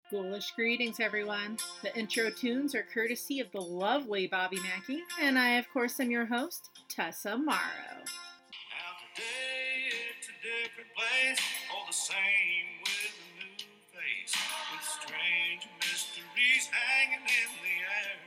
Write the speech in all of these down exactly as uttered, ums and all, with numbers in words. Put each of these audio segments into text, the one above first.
Ghoulish greetings, everyone. The intro tunes are courtesy of the lovely Bobby Mackey, and I, of course, am your host, Tessa Morrow. Now today it's a different place, all the same with a new face, with strange mysteries hanging in the air.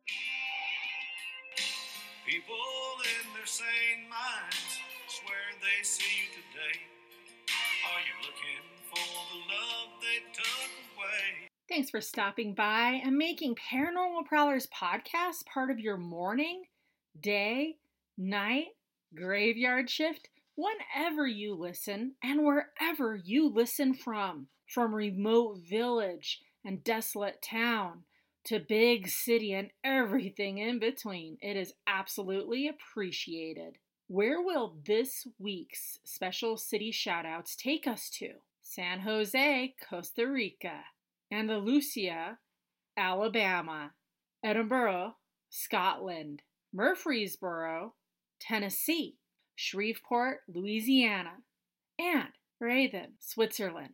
People in their sane minds swear they see you today. Are you looking for the love they took away? Thanks for stopping by and making Paranormal Prowlers podcast part of your morning, day, night, graveyard shift, whenever you listen and wherever you listen from. From remote village and desolate town to big city and everything in between. It is absolutely appreciated. Where will this week's special city shoutouts take us to? San Jose, Costa Rica. Andalusia, Alabama. Edinburgh, Scotland. Murfreesboro, Tennessee. Shreveport, Louisiana. And Raven, Switzerland.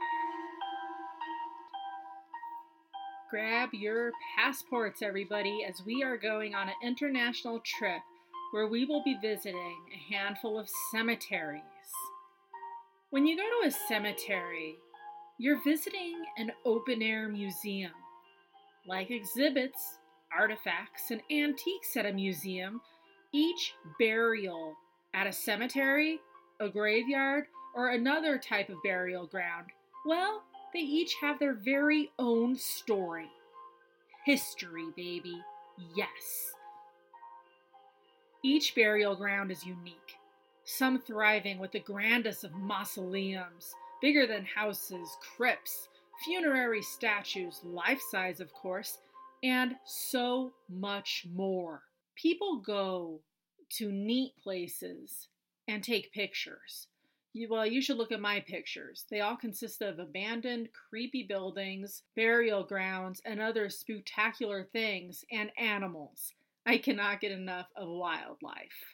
Grab your passports, everybody, as we are going on an international trip where we will be visiting a handful of cemeteries. When you go to a cemetery, you're visiting an open-air museum. Like exhibits, artifacts, and antiques at a museum, each burial at a cemetery, a graveyard, or another type of burial ground, well, they each have their very own story. History, baby. Yes. Each burial ground is unique, some thriving with the grandest of mausoleums, bigger than houses, crypts, funerary statues, life-size of course, and so much more. People go to neat places and take pictures. You, well, you should look at my pictures. They all consist of abandoned, creepy buildings, burial grounds, and other spectacular things, and animals. I cannot get enough of wildlife.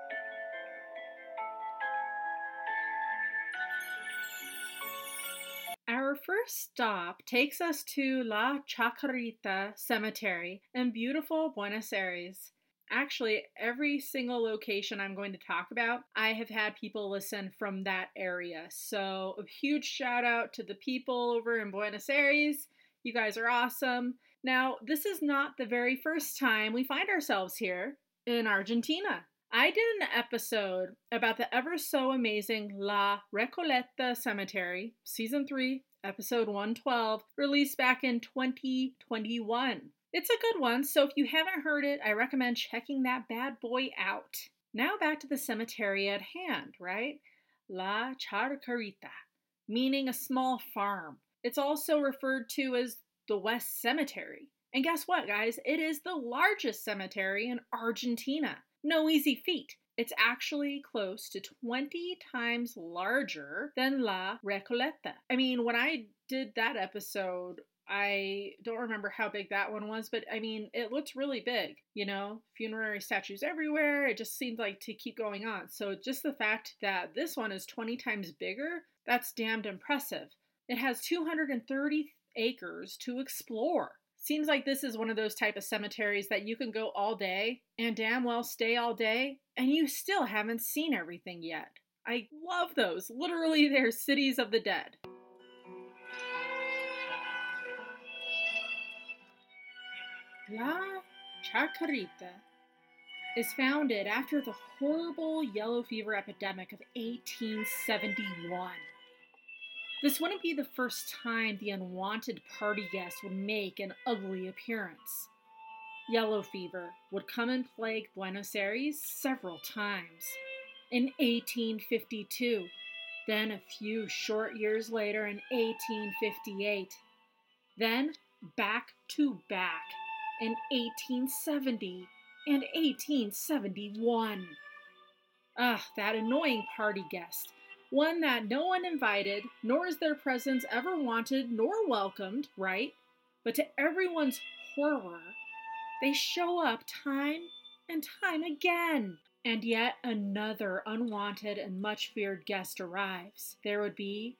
Our first stop takes us to La Chacarita Cemetery in beautiful Buenos Aires. Actually, every single location I'm going to talk about, I have had people listen from that area. So a huge shout out to the people over in Buenos Aires. You guys are awesome. Now, this is not the very first time we find ourselves here in Argentina. I did an episode about the ever so amazing La Recoleta Cemetery, Season three, Episode one twelve, released back in twenty twenty-one. It's a good one, so if you haven't heard it, I recommend checking that bad boy out. Now back to the cemetery at hand, right? La Chacarita, meaning a small farm. It's also referred to as the West Cemetery. And guess what, guys? It is the largest cemetery in Argentina. No easy feat. It's actually close to twenty times larger than La Recoleta. I mean, when I did that episode, I don't remember how big that one was, but I mean, it looked really big, you know, funerary statues everywhere. It just seemed like to keep going on. So just the fact that this one is twenty times bigger, that's damned impressive. It has two hundred thirty acres to explore. Seems like this is one of those type of cemeteries that you can go all day and damn well stay all day and you still haven't seen everything yet. I love those. Literally, they're cities of the dead. La Chacarita is founded after the horrible yellow fever epidemic of eighteen seventy-one. This wouldn't be the first time the unwanted party guest would make an ugly appearance. Yellow fever would come and plague Buenos Aires several times. In eighteen fifty-two, then a few short years later in eighteen fifty-eight, then back to back in eighteen seventy and eighteen seventy-one. Ugh, that annoying party guest. One that no one invited, nor is their presence ever wanted nor welcomed, right? But to everyone's horror, they show up time and time again. And yet another unwanted and much feared guest arrives. There would be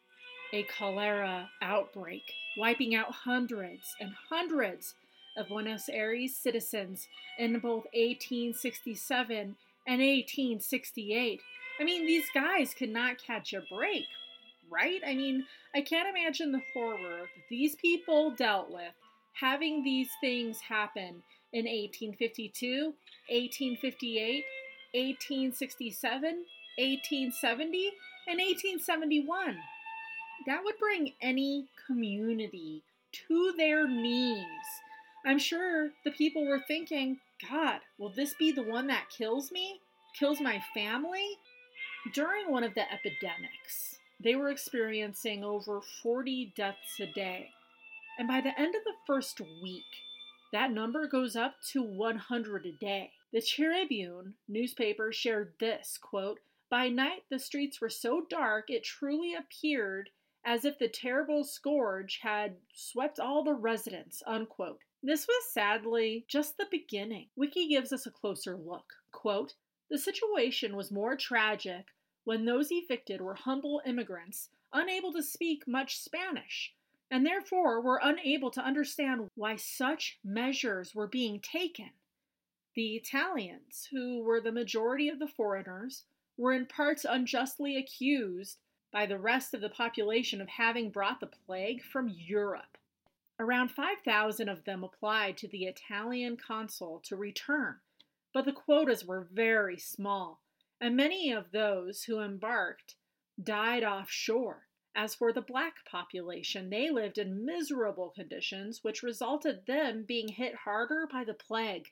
a cholera outbreak, wiping out hundreds and hundreds of Buenos Aires citizens in both eighteen sixty-seven and eighteen sixty-eight. I mean, these guys could not catch a break, right? I mean, I can't imagine the horror that these people dealt with having these things happen in eighteen fifty-two, eighteen fifty-eight, eighteen sixty-seven, eighteen seventy, and eighteen seventy-one. That would bring any community to their knees. I'm sure the people were thinking, God, will this be the one that kills me? Kills my family? During one of the epidemics, they were experiencing over forty deaths a day. And by the end of the first week, that number goes up to one hundred a day. The Tribune newspaper shared this, quote, "By night the streets were so dark it truly appeared as if the terrible scourge had swept all the residents," unquote. This was sadly just the beginning. Wiki gives us a closer look. Quote, "The situation was more tragic when those evicted were humble immigrants, unable to speak much Spanish, and therefore were unable to understand why such measures were being taken. The Italians, who were the majority of the foreigners, were in parts unjustly accused by the rest of the population of having brought the plague from Europe. Around five thousand of them applied to the Italian consul to return, but the quotas were very small, and many of those who embarked died offshore. As for the black population, they lived in miserable conditions, which resulted them being hit harder by the plague.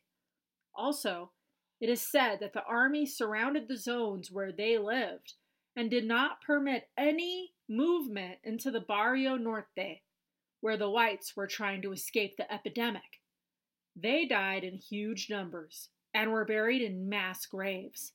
Also, it is said that the army surrounded the zones where they lived and did not permit any movement into the Barrio Norte, where the whites were trying to escape the epidemic. They died in huge numbers and were buried in mass graves.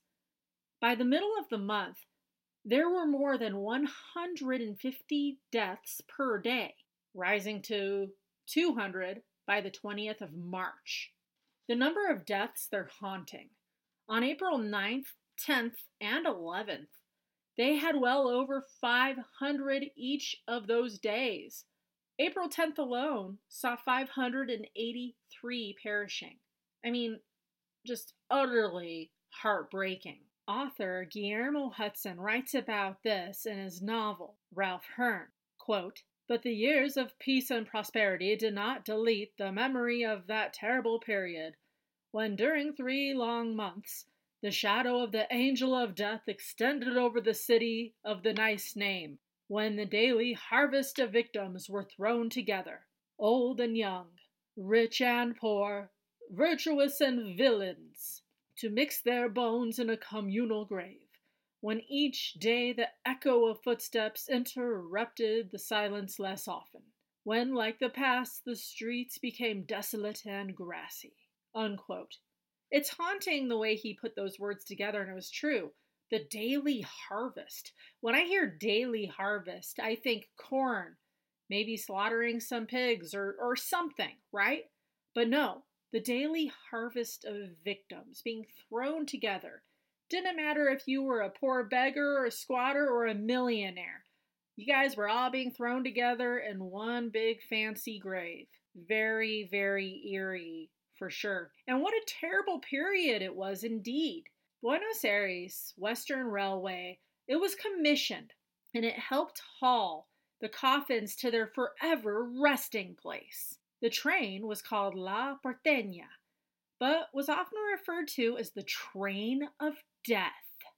By the middle of the month, there were more than one hundred fifty deaths per day, rising to two hundred by the twentieth of March. The number of deaths they're haunting. On April ninth, tenth, and eleventh, they had well over five hundred each of those days. April tenth alone saw five hundred eighty-three perishing. I mean, just utterly heartbreaking. Author Guillermo Hudson writes about this in his novel, Ralph Hearn, quote, "But the years of peace and prosperity did not delete the memory of that terrible period, when during three long months the shadow of the angel of death extended over the city of the nice name, when the daily harvest of victims were thrown together, old and young, rich and poor, virtuous and villains, to mix their bones in a communal grave, when each day the echo of footsteps interrupted the silence less often, when, like the past, the streets became desolate and grassy," unquote. It's haunting the way he put those words together, and it was true. The daily harvest. When I hear daily harvest, I think corn, maybe slaughtering some pigs or, or something, right? But no, the daily harvest of victims being thrown together. Didn't matter if you were a poor beggar or a squatter or a millionaire. You guys were all being thrown together in one big fancy grave. Very, very eerie, for sure. And what a terrible period it was indeed. Buenos Aires Western Railway, it was commissioned, and it helped haul the coffins to their forever resting place. The train was called La Porteña, but was often referred to as the Train of Death.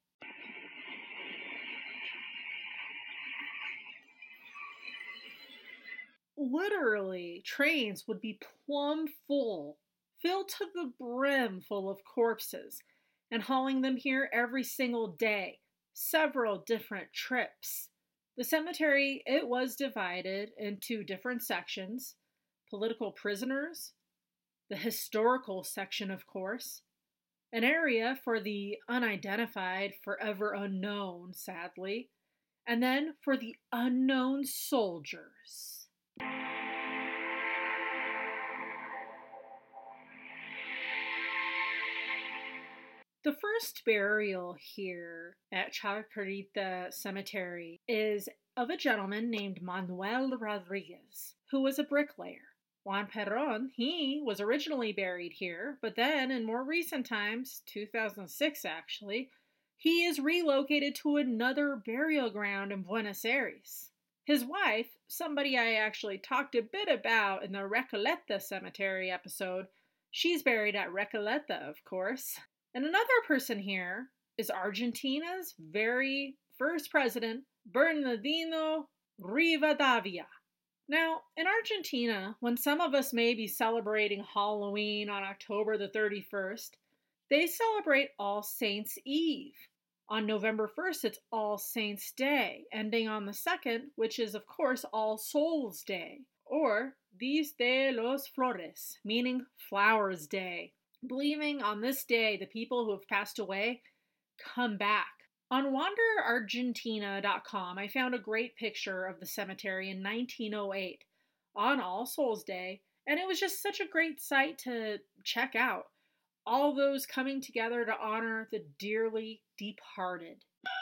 Literally, trains would be plumb full, filled to the brim full of corpses, and hauling them here every single day, several different trips. The cemetery, it was divided into different sections: political prisoners, the historical section, of course, an area for the unidentified, forever unknown, sadly, and then for the unknown soldiers. The first burial here at Chacarita Cemetery is of a gentleman named Manuel Rodriguez, who was a bricklayer. Juan Perón, he was originally buried here, but then in more recent times, two thousand six actually, he is relocated to another burial ground in Buenos Aires. His wife, somebody I actually talked a bit about in the Recoleta Cemetery episode, she's buried at Recoleta, of course. And another person here is Argentina's very first president, Bernardino Rivadavia. Now, in Argentina, when some of us may be celebrating Halloween on October the thirty-first, they celebrate All Saints' Eve. On November first, it's All Saints' Day, ending on the second, which is, of course, All Souls' Day, or Dis de los Flores, meaning Flowers' Day, believing on this day the people who have passed away come back. On wander argentina dot com, I found a great picture of the cemetery in nineteen oh eight on All Souls Day, and it was just such a great sight to check out. All those coming together to honor the dearly departed.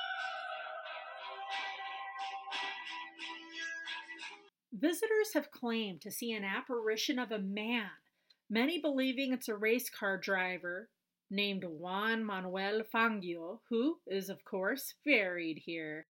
Visitors have claimed to see an apparition of a man, many believing it's a race car driver named Juan Manuel Fangio, who is, of course, buried here.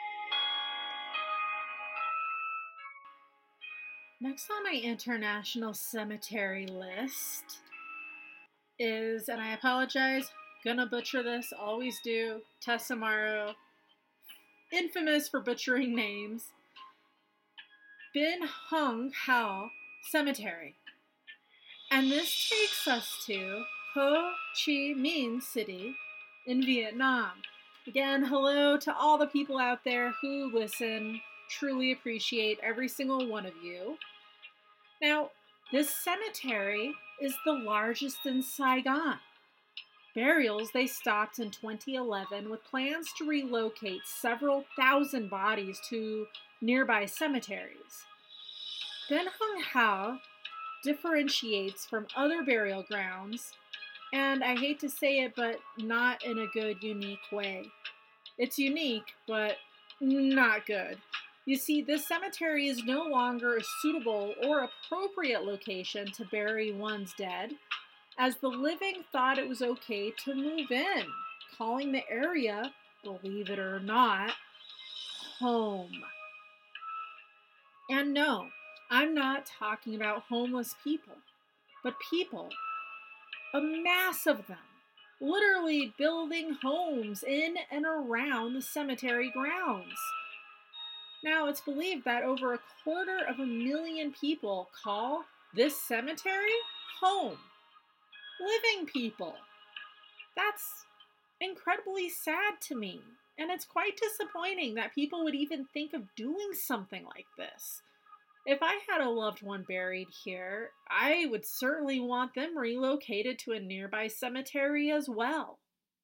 Next on my international cemetery list is, and I apologize, gonna butcher this, always do, Tessamaro, infamous for butchering names, Bin Hung Hao Cemetery. And this takes us to Ho Chi Minh City in Vietnam. Again, hello to all the people out there who listen. Truly appreciate every single one of you. Now, this cemetery is the largest in Saigon. Burials, they stopped in twenty eleven with plans to relocate several thousand bodies to nearby cemeteries. Bin Hung Hao differentiates from other burial grounds, and I hate to say it, but not in a good, unique way. It's unique, but not good. You see, this cemetery is no longer a suitable or appropriate location to bury one's dead, as the living thought it was okay to move in, calling the area, believe it or not, home. And no, I'm not talking about homeless people, but people, a mass of them, literally building homes in and around the cemetery grounds. Now, it's believed that over a quarter of a million people call this cemetery home. Living people. That's incredibly sad to me, and it's quite disappointing that people would even think of doing something like this. If I had a loved one buried here, I would certainly want them relocated to a nearby cemetery as well.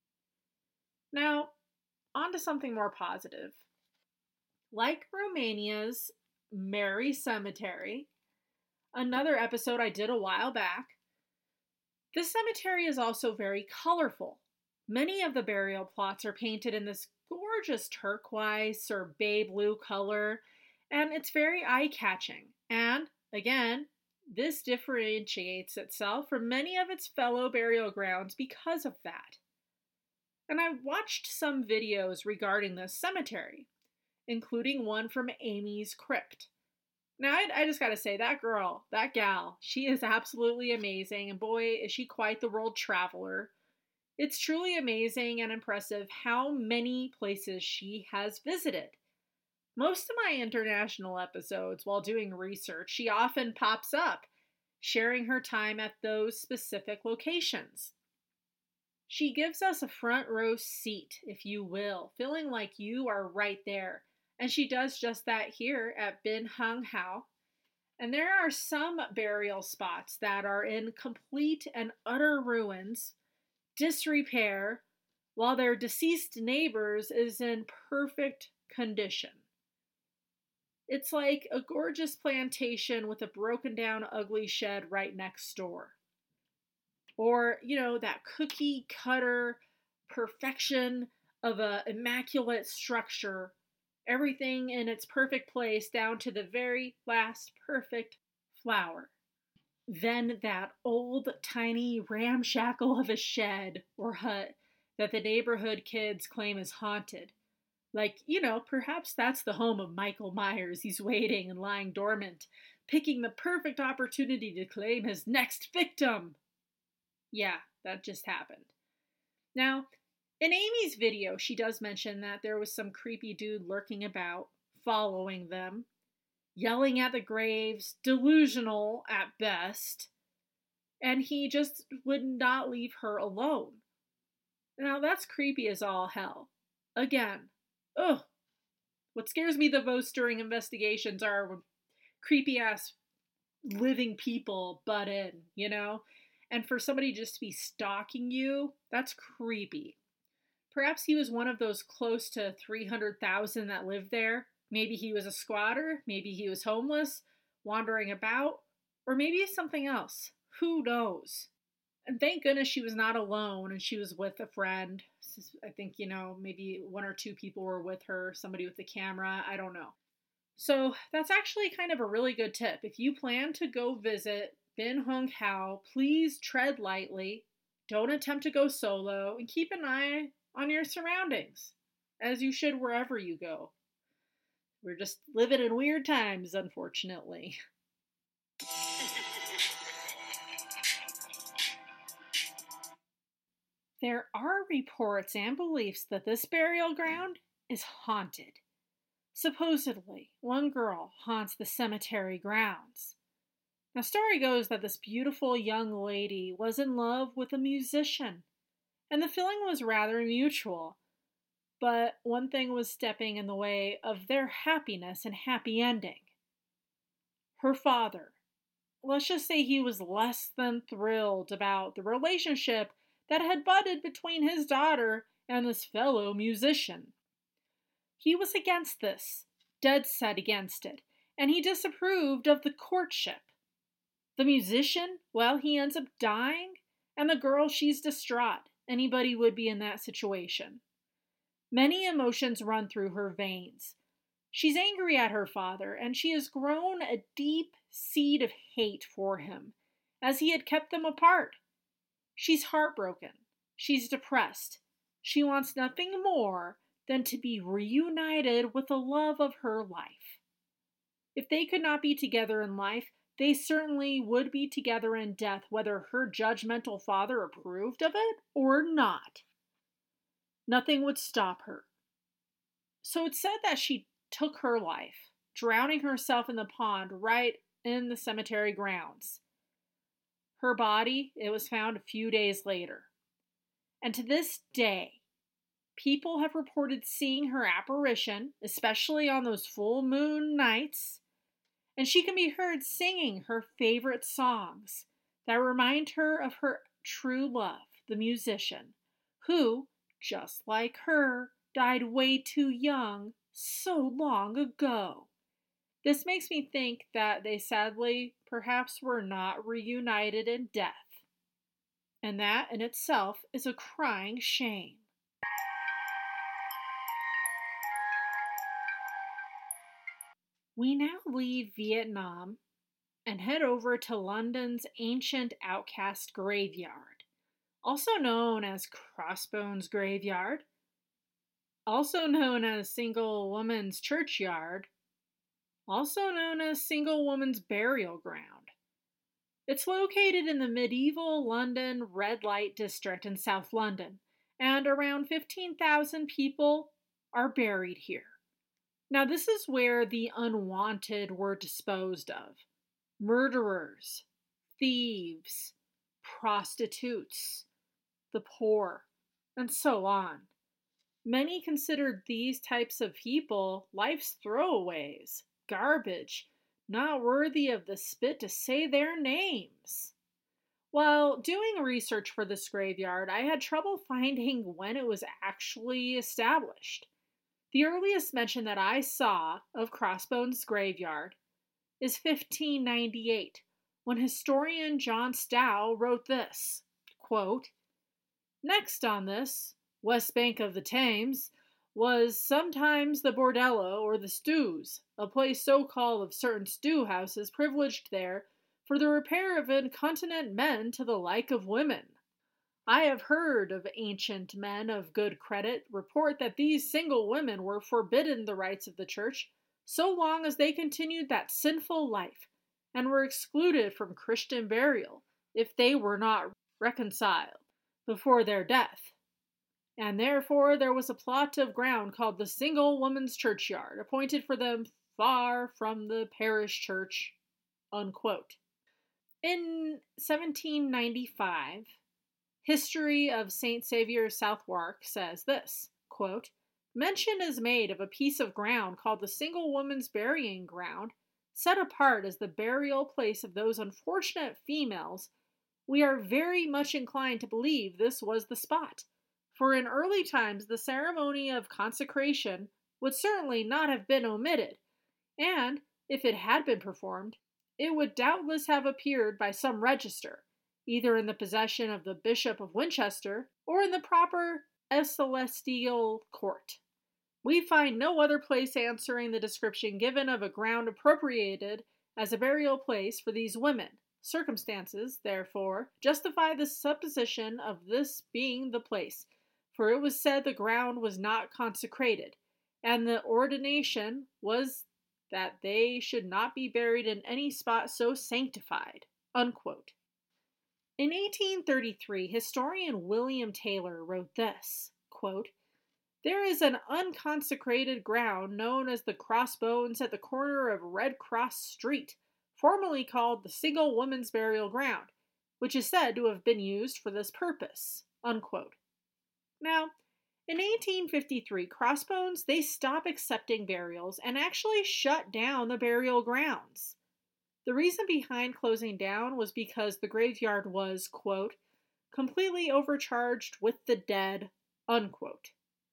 Now, on to something more positive. Like Romania's Mary Cemetery, another episode I did a while back, this cemetery is also very colorful. Many of the burial plots are painted in this gorgeous turquoise or bay blue color, and it's very eye-catching. And, again, this differentiates itself from many of its fellow burial grounds because of that. And I watched some videos regarding this cemetery, including one from Amy's Crypt. Now, I, I just gotta say, that girl, that gal, she is absolutely amazing, and boy, is she quite the world traveler. It's truly amazing and impressive how many places she has visited. Most of my international episodes, while doing research, she often pops up, sharing her time at those specific locations. She gives us a front row seat, if you will, feeling like you are right there. And she does just that here at Bin Hung Hao. And there are some burial spots that are in complete and utter ruins, disrepair, while their deceased neighbors is in perfect condition. It's like a gorgeous plantation with a broken down, ugly shed right next door. Or, you know, that cookie cutter perfection of a immaculate structure, everything in its perfect place down to the very last perfect flower. Then that old, tiny ramshackle of a shed or hut that the neighborhood kids claim is haunted. Like, you know, perhaps that's the home of Michael Myers. He's waiting and lying dormant, picking the perfect opportunity to claim his next victim. Yeah, that just happened. Now, in Amy's video, she does mention that there was some creepy dude lurking about, following them, yelling at the graves, delusional at best, and he just would not leave her alone. Now, that's creepy as all hell. Again, ugh. What scares me the most during investigations are when creepy-ass living people butt in, you know? And for somebody just to be stalking you, that's creepy. Perhaps he was one of those close to three hundred thousand that lived there. Maybe he was a squatter, maybe he was homeless, wandering about, or maybe something else. Who knows? And thank goodness she was not alone and she was with a friend. I think, you know, maybe one or two people were with her, somebody with a camera, I don't know. So that's actually kind of a really good tip. If you plan to go visit Bin Hung Hao, please tread lightly, don't attempt to go solo, and keep an eye on your surroundings, as you should wherever you go. We're just living in weird times, unfortunately. There are reports and beliefs that this burial ground is haunted. Supposedly, one girl haunts the cemetery grounds. Now, story goes that this beautiful young lady was in love with a musician, and the feeling was rather mutual. But one thing was stepping in the way of their happiness and happy ending. Her father. Let's just say he was less than thrilled about the relationship that had budded between his daughter and this fellow musician. He was against this, dead set against it, and he disapproved of the courtship. The musician, well, he ends up dying, and the girl, she's distraught. Anybody would be in that situation. Many emotions run through her veins. She's angry at her father, and she has grown a deep seed of hate for him, as he had kept them apart. She's heartbroken. She's depressed. She wants nothing more than to be reunited with the love of her life. If they could not be together in life, they certainly would be together in death, whether her judgmental father approved of it or not. Nothing would stop her. So it's said that she took her life, drowning herself in the pond right in the cemetery grounds. Her body, it was found a few days later. And to this day, people have reported seeing her apparition, especially on those full moon nights, and she can be heard singing her favorite songs that remind her of her true love, the musician, who, just like her, died way too young so long ago. This makes me think that they sadly perhaps were not reunited in death. And that in itself is a crying shame. We now leave Vietnam and head over to London's ancient outcast graveyard, also known as Crossbones Graveyard, also known as Single Woman's Churchyard, also known as Single Woman's Burial Ground. It's located in the medieval London red light district in South London, and around fifteen thousand people are buried here. Now, this is where the unwanted were disposed of. Murderers, thieves, prostitutes, the poor, and so on. Many considered these types of people life's throwaways, garbage, not worthy of the spit to say their names. While doing research for this graveyard, I had trouble finding when it was actually established. The earliest mention that I saw of Crossbones Graveyard is fifteen ninety-eight, when historian John Stow wrote this, quote, "Next on this west bank of the Thames, was sometimes the bordello or the stews, a place so called of certain stew houses privileged there for the repair of incontinent men to the like of women. I have heard of ancient men of good credit report that these single women were forbidden the rites of the church so long as they continued that sinful life, and were excluded from Christian burial if they were not reconciled before their death. And therefore there was a plot of ground called the Single Woman's Churchyard, appointed for them far from the parish church. Unquote. In seventeen ninety-five, History of Saint Saviour Southwark says this, quote, mention is made of a piece of ground called the Single Woman's Burying Ground, set apart as the burial place of those unfortunate females. We are very much inclined to believe this was the spot, for in early times the ceremony of consecration would certainly not have been omitted, and, if it had been performed, it would doubtless have appeared by some register, either in the possession of the Bishop of Winchester or in the proper ecclesiastical court. We find no other place answering the description given of a ground appropriated as a burial place for these women. Circumstances, therefore, justify the supposition of this being the place, for it was said the ground was not consecrated, and the ordination was that they should not be buried in any spot so sanctified. Unquote. In eighteen thirty-three, historian William Taylor wrote this, quote, there is an unconsecrated ground known as the Crossbones at the corner of Red Cross Street, formerly called the Single Woman's Burial Ground, which is said to have been used for this purpose. Unquote. Now, in eighteen fifty-three, Crossbones, they stopped accepting burials and actually shut down the burial grounds. The reason behind closing down was because the graveyard was, quote, completely overcharged with the dead, unquote.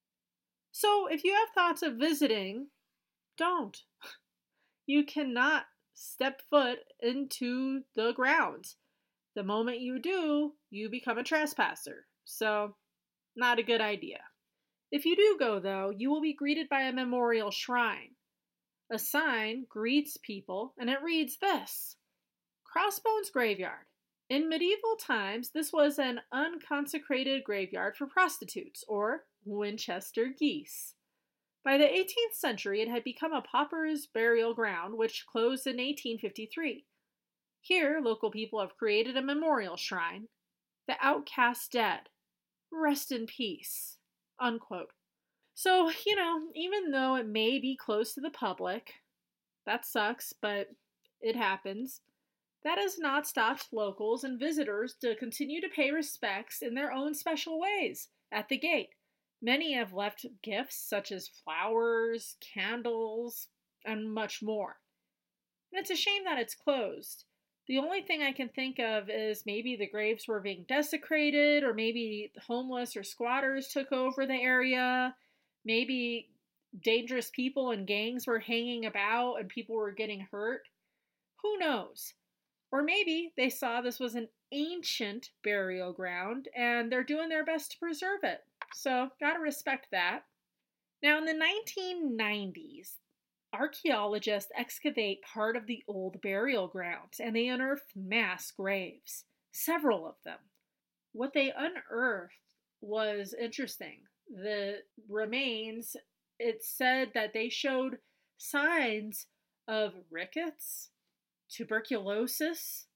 So if you have thoughts of visiting, don't. You cannot step foot into the grounds. The moment you do, you become a trespasser. So, not a good idea. If you do go, though, you will be greeted by a memorial shrine. A sign greets people, and it reads this, Crossbones Graveyard. In medieval times, this was an unconsecrated graveyard for prostitutes, or Winchester geese. By the eighteenth century, it had become a pauper's burial ground, which closed in eighteen fifty-three. Here, local people have created a memorial shrine, the outcast dead. Rest in peace. Unquote. So, you know, even though it may be close to the public, that sucks, but it happens, that has not stopped locals and visitors to continue to pay respects in their own special ways at the gate. Many have left gifts such as flowers, candles, and much more. And it's a shame that it's closed. The only thing I can think of is maybe the graves were being desecrated, or maybe homeless or squatters took over the area. Maybe dangerous people and gangs were hanging about and people were getting hurt. Who knows? Or maybe they saw this was an ancient burial ground and they're doing their best to preserve it. So, gotta respect that. Now, in the nineteen nineties, archaeologists excavate part of the old burial grounds and they unearthed mass graves, several of them. What they unearthed was interesting. The remains, it said that they showed signs of rickets, tuberculosis,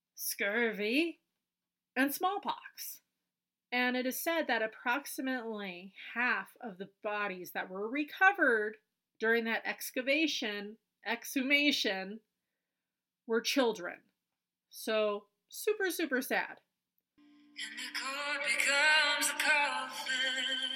scurvy, and smallpox. And it is said that approximately half of the bodies that were recovered during that excavation, exhumation, were children. So, super, super sad. And the cord becomes a coffin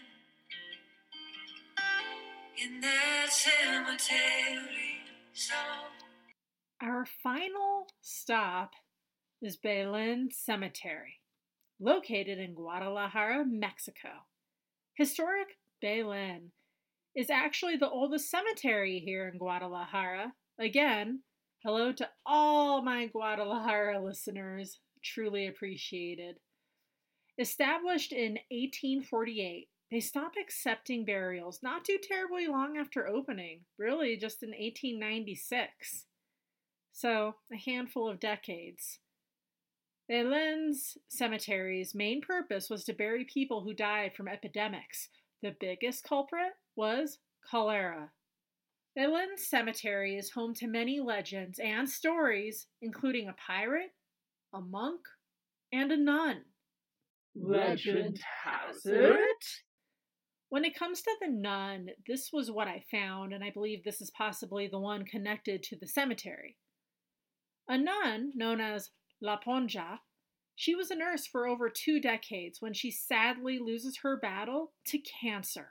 in that cemetery song. Our final stop is Belen Cemetery, located in Guadalajara, Mexico. Historic Belen is actually the oldest cemetery here in Guadalajara. Again, hello to all my Guadalajara listeners. Truly appreciated. Established in eighteen forty-eight, they stopped accepting burials not too terribly long after opening, really just in eighteen ninety-six. So, a handful of decades. Helens Cemetery's main purpose was to bury people who died from epidemics. The biggest culprit was cholera. Helens Cemetery is home to many legends and stories, including a pirate, a monk, and a nun. Legend has it? When it comes to the nun, this was what I found, and I believe this is possibly the one connected to the cemetery. A nun, known as La Ponja, she was a nurse for over two decades when she sadly loses her battle to cancer.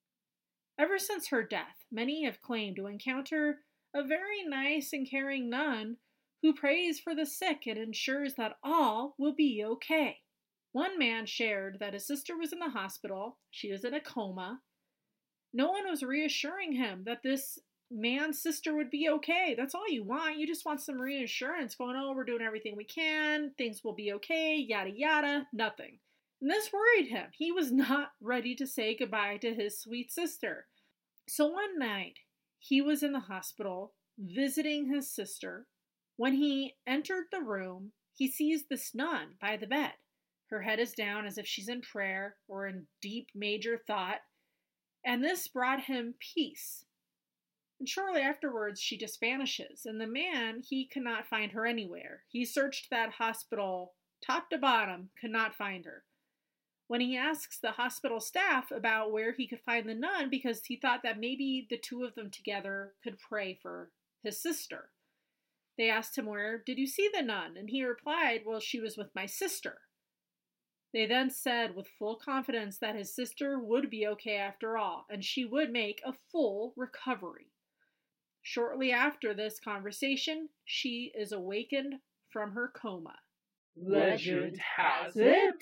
Ever since her death, many have claimed to encounter a very nice and caring nun who prays for the sick and ensures that all will be okay. One man shared that his sister was in the hospital, she was in a coma. No one was reassuring him that this man's sister would be okay. That's all you want. You just want some reassurance going, oh, we're doing everything we can, things will be okay, yada yada, nothing. And this worried him. He was not ready to say goodbye to his sweet sister. So one night, he was in the hospital visiting his sister. When he entered the room, he sees this nun by the bed. Her head is down as if she's in prayer or in deep major thought, and this brought him peace. And shortly afterwards, she just vanishes, and the man, he could not find her anywhere. He searched that hospital top to bottom, could not find her. When he asks the hospital staff about where he could find the nun, because he thought that maybe the two of them together could pray for his sister. They asked him, where did you see the nun? And he replied, well, she was with my sister. They then said with full confidence that his sister would be okay after all, and she would make a full recovery. Shortly after this conversation, she is awakened from her coma. Legend has it?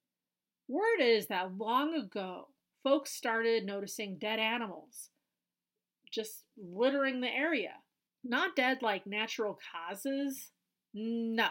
Word is that long ago, folks started noticing dead animals just littering the area. Not dead like natural causes. No.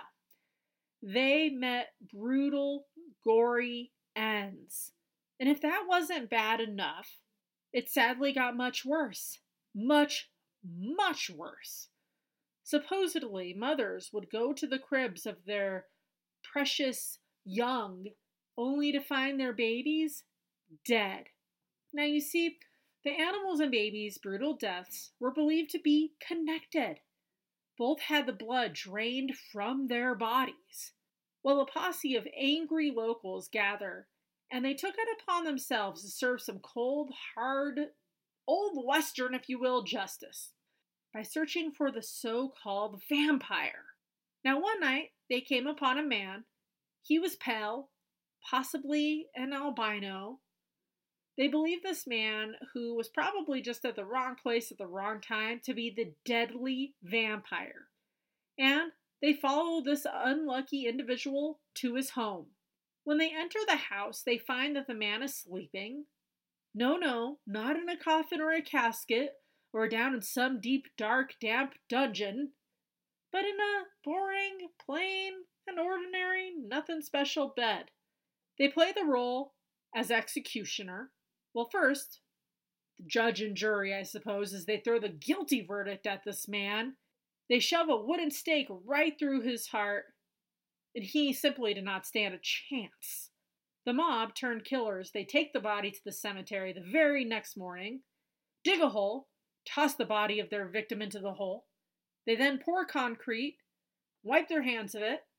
They met brutal, gory ends. And if that wasn't bad enough, it sadly got much worse. Much, much worse. Supposedly, mothers would go to the cribs of their precious young only to find their babies dead. Now you see, the animals and babies' brutal deaths were believed to be connected. Both had the blood drained from their bodies. Well, a posse of angry locals gather, and they took it upon themselves to serve some cold, hard, old Western, if you will, justice by searching for the so-called vampire. Now, one night, they came upon a man. He was pale, possibly an albino. They believe this man, who was probably just at the wrong place at the wrong time, to be the deadly vampire. And they follow this unlucky individual to his home. When they enter the house, they find that the man is sleeping. No, no, not in a coffin or a casket, or down in some deep, dark, damp dungeon, but in a boring, plain, and ordinary, nothing special bed. They play the role as executioner. Well, first, the judge and jury, I suppose, as they throw the guilty verdict at this man. They shove a wooden stake right through his heart, and he simply did not stand a chance. The mob turned killers. They take the body to the cemetery the very next morning, dig a hole, toss the body of their victim into the hole. They then pour concrete, wipe their hands of it,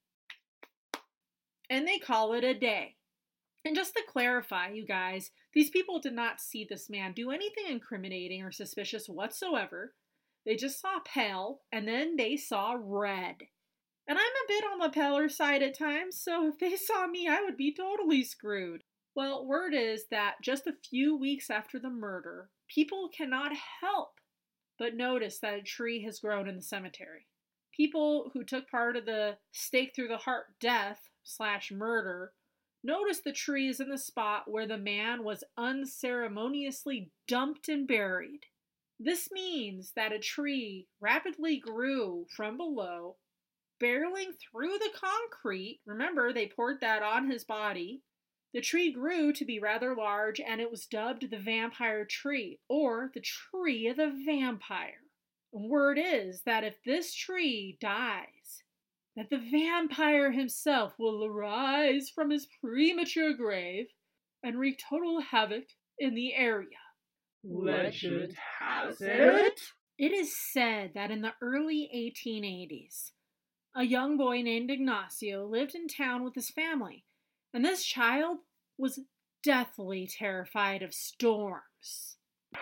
and they call it a day. And just to clarify, you guys, these people did not see this man do anything incriminating or suspicious whatsoever. They just saw pale, and then they saw red. And I'm a bit on the paler side at times, so if they saw me, I would be totally screwed. Well, word is that just a few weeks after the murder, people cannot help but notice that a tree has grown in the cemetery. People who took part of the stake through the heart death slash murder noticed the trees in the spot where the man was unceremoniously dumped and buried. This means that a tree rapidly grew from below, barreling through the concrete. Remember, they poured that on his body, The tree grew to be rather large, and it was dubbed the vampire tree, or the tree of the vampire. Word is that if this tree dies, that the vampire himself will arise from his premature grave and wreak total havoc in the area. Legend has it. It is said that in the early eighteen eighties, a young boy named Ignacio lived in town with his family, and this child was deathly terrified of storms.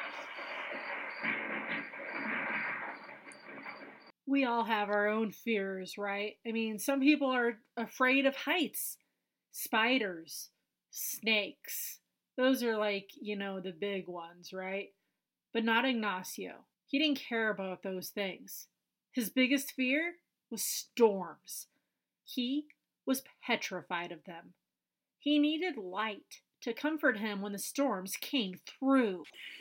We all have our own fears, right? I mean, some people are afraid of heights, spiders, snakes. Those are like, you know, the big ones, right? But not Ignacio. He didn't care about those things. His biggest fear was storms. He was petrified of them. He needed light to comfort him when the storms came through.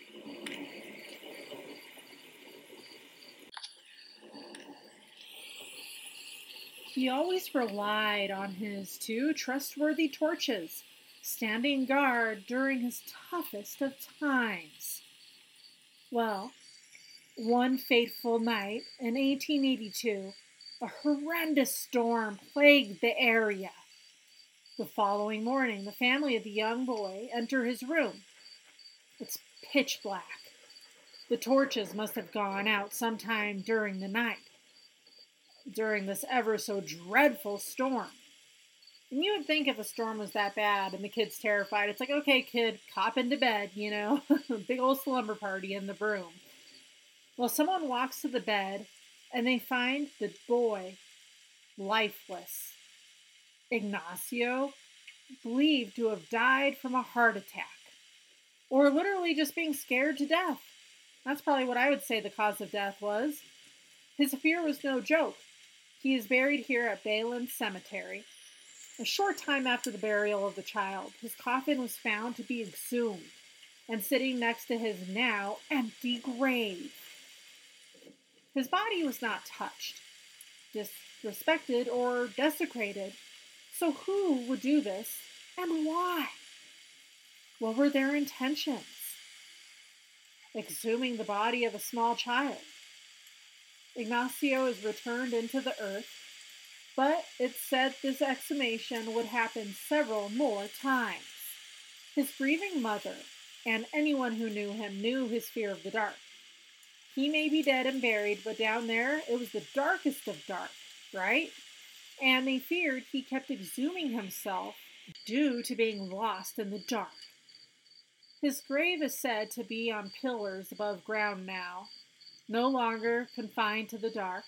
He always relied on his two trustworthy torches, standing guard during his toughest of times. Well, one fateful night in eighteen eighty-two, a horrendous storm plagued the area. The following morning, the family of the young boy enter his room. It's pitch black. The torches must have gone out sometime during the night, during this ever so dreadful storm. And you would think if a storm was that bad and the kid's terrified, it's like, okay, kid, cop into bed, you know, big old slumber party in the room. Well, someone walks to the bed and they find the boy lifeless. Ignacio, believed to have died from a heart attack, or literally just being scared to death. That's probably what I would say the cause of death was. His fear was no joke. He is buried here at Bayland Cemetery. A short time after the burial of the child, his coffin was found to be exhumed and sitting next to his now empty grave. His body was not touched, disrespected, or desecrated. So who would do this, and why? What were their intentions? Exhuming the body of a small child. Ignacio is returned into the earth, but it's said this exhumation would happen several more times. His grieving mother, and anyone who knew him, knew his fear of the dark. He may be dead and buried, but down there, it was the darkest of dark, right? And they feared he kept exhuming himself due to being lost in the dark. His grave is said to be on pillars above ground now, no longer confined to the dark.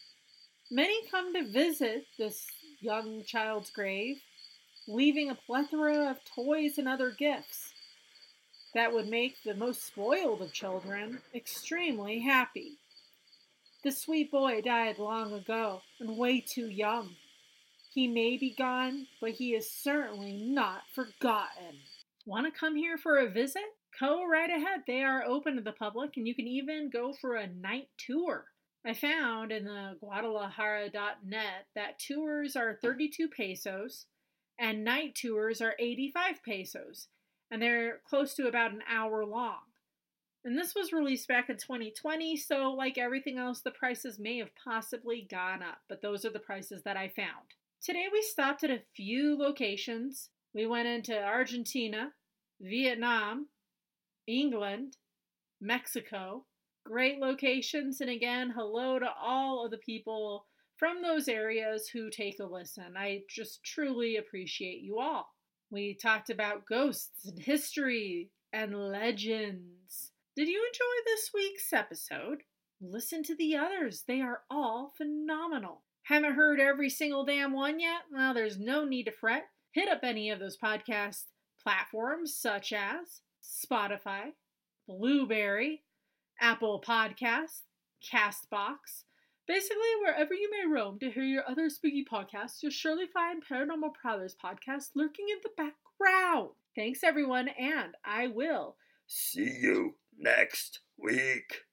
Many come to visit this young child's grave, leaving a plethora of toys and other gifts that would make the most spoiled of children extremely happy. The sweet boy died long ago and way too young. He may be gone, but he is certainly not forgotten. Want to come here for a visit? Go right ahead. They are open to the public, and you can even go for a night tour. I found in the Guadalajara dot net that tours are thirty-two pesos and night tours are eighty-five pesos, and they're close to about an hour long. And this was released back in twenty twenty, so like everything else, the prices may have possibly gone up, but those are the prices that I found. Today we stopped at a few locations. We went into Argentina, Vietnam, England, Mexico. Great locations, and again, hello to all of the people from those areas who take a listen. I just truly appreciate you all. We talked about ghosts and history and legends. Did you enjoy this week's episode? Listen to the others. They are all phenomenal. Haven't heard every single damn one yet? Well, there's no need to fret. Hit up any of those podcast platforms such as Spotify, Blueberry, Apple Podcasts, Castbox. Basically, wherever you may roam to hear your other spooky podcasts, you'll surely find Paranormal Prowlers podcast lurking in the background. Thanks, everyone, and I will See you next week.